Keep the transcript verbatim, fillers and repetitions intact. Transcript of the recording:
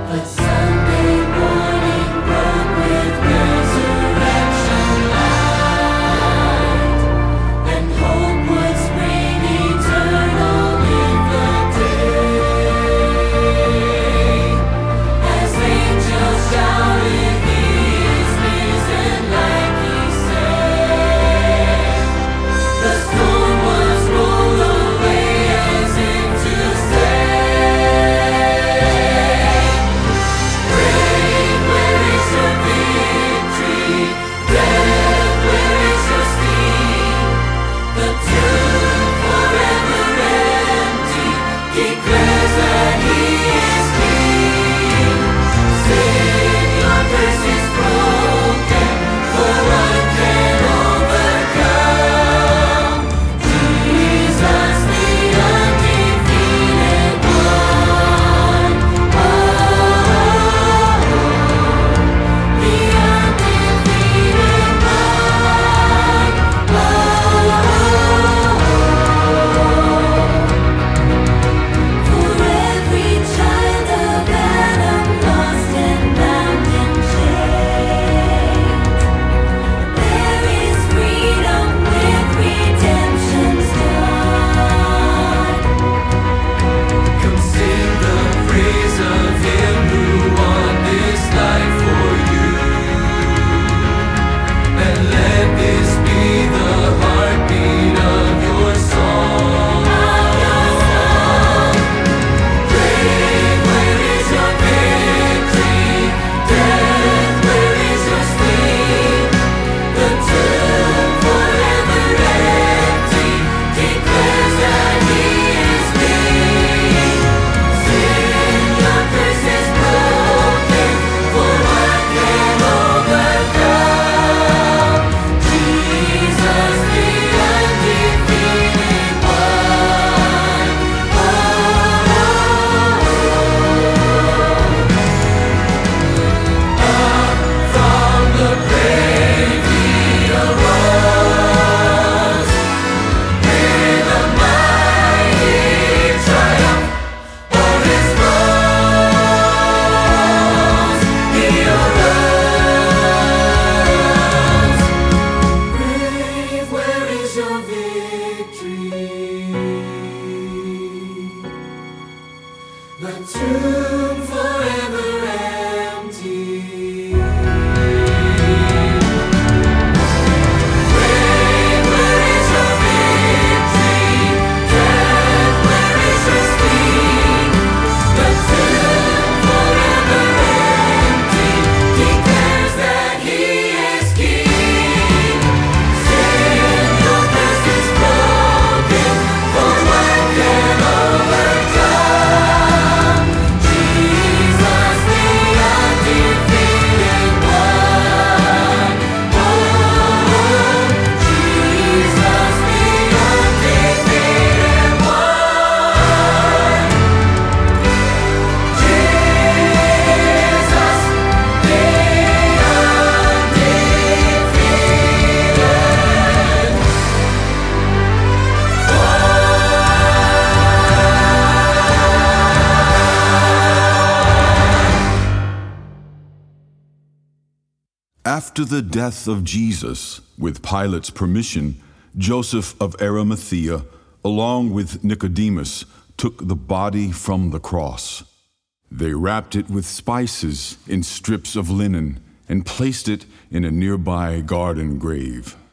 But Sunday morning broke with resurrection light, and hope would spring eternal in the day. As angels shouted, He is risen like He said. The storm was rolled away as if to say, Grave, where is your victory? Death, where is your sting? The tomb forever empty declares that He is King. Sin, your curse is broken, for one can overcome. Jesus, the undefeated one. Oh, the undefeated one. Oh, for every child of Adam lost and bound in chains, there is freedom with redemption's dawn. Come sing the praise of Him who won this life for you, and let this be the heartbeat of your song. Grave, where is your victory? Death, where is your sting? The tomb forever empty declares that He is King. Sin, your curse is broken, for one can overcome. Jesus, the undefeated one. Oh, up from the grave He arose, with a mighty triumph o'er His foes. He arose. Grave, where is your victory? The tomb forever empty. Grave, where is your victory? Death, where is your sting? The tomb forever empty declares that He is King. Sin, your curse is broken, for one can overcome. Jesus, the undefeated one. Oh, Jesus, the undefeated one. Jesus, the After the death of Jesus, with Pilate's permission, Joseph of Arimathea, along with Nicodemus, took the body from the cross. They wrapped it with spices in strips of linen and placed it in a nearby garden grave.